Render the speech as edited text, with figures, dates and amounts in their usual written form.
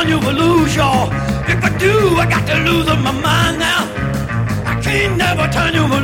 turn you will lose, y'all. If I do, I got to lose my mind now. I can't never turn you will